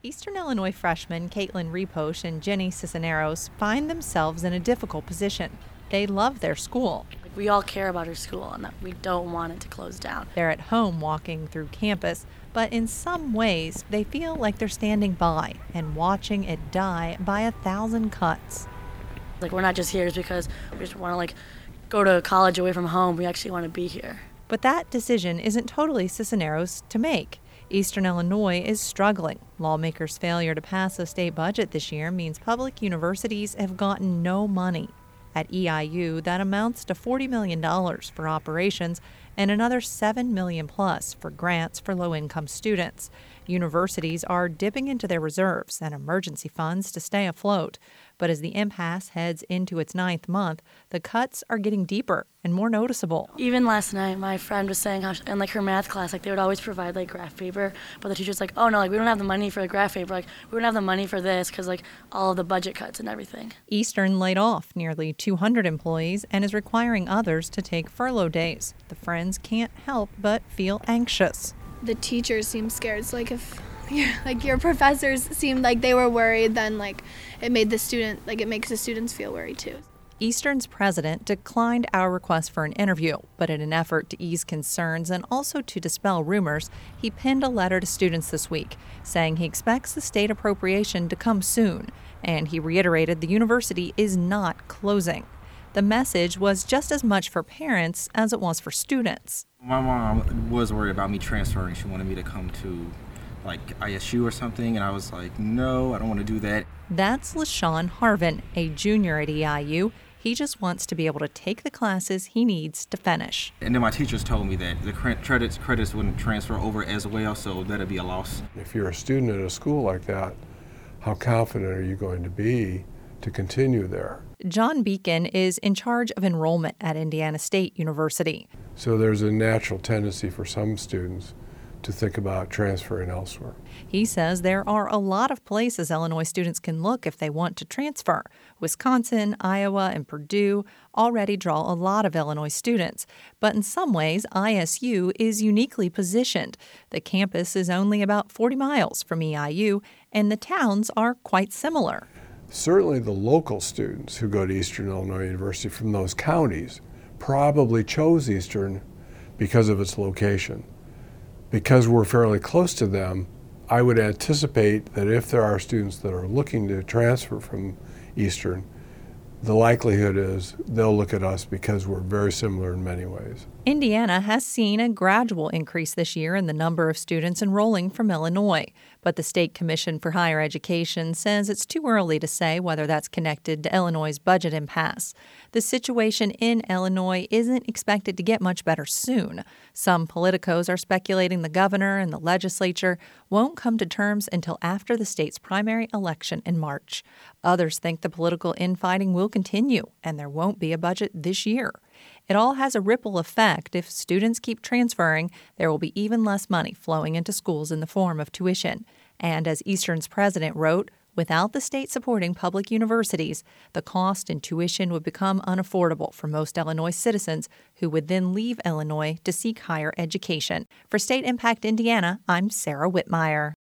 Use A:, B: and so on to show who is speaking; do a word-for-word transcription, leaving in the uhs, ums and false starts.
A: Eastern Illinois freshmen Caitlin Reposh and Jenny Cisneros find themselves in a difficult position. They love their school.
B: We all care about our school and that we don't want it to close down.
A: They're at home walking through campus, but in some ways they feel like they're standing by and watching it die by a thousand cuts.
B: Like, we're not just here just because we just want to like go to college away from home. We actually want to be here.
A: But that decision isn't totally Cisneros to make. Eastern Illinois is struggling. Lawmakers' failure to pass a state budget this year means public universities have gotten no money. At E I U, that amounts to forty million dollars for operations and another seven million dollars plus for grants for low-income students. Universities are dipping into their reserves and emergency funds to stay afloat. But as the impasse heads into its ninth month, the cuts are getting deeper and more noticeable.
B: Even last night, my friend was saying how she, in like her math class, like they would always provide like graph paper, but the teacher's like, oh no, like we don't have the money for the graph paper, like we don't have the money for this because like all of the budget cuts and everything.
A: Eastern laid off nearly two hundred employees and is requiring others to take furlough days. The Friends can't help but feel anxious.
C: The teachers seem scared. It's like if like your professors seemed like they were worried, then like it made the student like it makes the students feel worried too.
A: Eastern's president declined our request for an interview, but in an effort to ease concerns and also to dispel rumors, he penned a letter to students this week saying he expects the state appropriation to come soon, and he reiterated the university is not closing. The message was just as much for parents as it was for students.
D: My mom was worried about me transferring. She wanted me to come to like I S U or something, and I was like, no, I don't want to do that.
A: That's LaShawn Harvin, a junior at E I U. He just wants to be able to take the classes he needs to finish.
D: And then my teachers told me that the credits credits wouldn't transfer over as well, so that'd be a loss.
E: If you're a student at a school like that, how confident are you going to be to continue there?
A: John Beacon is in charge of enrollment at Indiana State University.
E: So there's a natural tendency for some students to think about transferring elsewhere.
A: He says there are a lot of places Illinois students can look if they want to transfer. Wisconsin, Iowa, and Purdue already draw a lot of Illinois students. But in some ways, I S U is uniquely positioned. The campus is only about forty miles from E I U, and the towns are quite similar.
E: Certainly the local students who go to Eastern Illinois University from those counties probably chose Eastern because of its location. Because we're fairly close to them, I would anticipate that if there are students that are looking to transfer from Eastern, the likelihood is they'll look at us because we're very similar in many ways.
A: Indiana has seen a gradual increase this year in the number of students enrolling from Illinois, but the State Commission for Higher Education says it's too early to say whether that's connected to Illinois' budget impasse. The situation in Illinois isn't expected to get much better soon. Some politicos are speculating the governor and the legislature won't come to terms until after the state's primary election in March. Others think the political infighting will continue and there won't be a budget this year. It all has a ripple effect. If students keep transferring, there will be even less money flowing into schools in the form of tuition. And as Eastern's president wrote, without the state supporting public universities, the cost in tuition would become unaffordable for most Illinois citizens who would then leave Illinois to seek higher education. For State Impact Indiana, I'm Sarah Whitmire.